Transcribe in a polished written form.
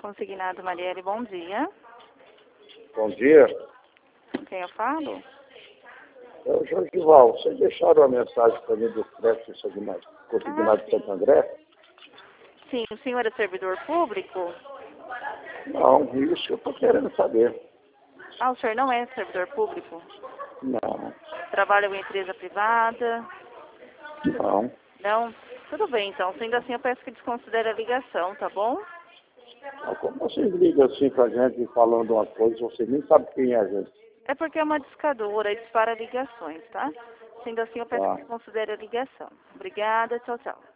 Consignado Marielle, bom dia. Bom dia. Com quem eu falo? É o Jorgival. Vocês deixaram uma mensagem para mim do crédito consignado de Santo André? Sim, o senhor é servidor público? Não, isso que eu estou querendo saber. Ah, o senhor não é servidor público? Não, Trabalha em empresa privada? não. Não? Tudo bem, então. Sendo assim, eu peço que desconsidere a ligação, tá bom? Mas como vocês ligam assim para a gente falando uma coisa, vocês nem sabem quem é a gente? É porque é uma discadora e dispara ligações, tá? Sendo assim, eu peço Tá. que desconsidere a ligação. Obrigada, tchau, tchau.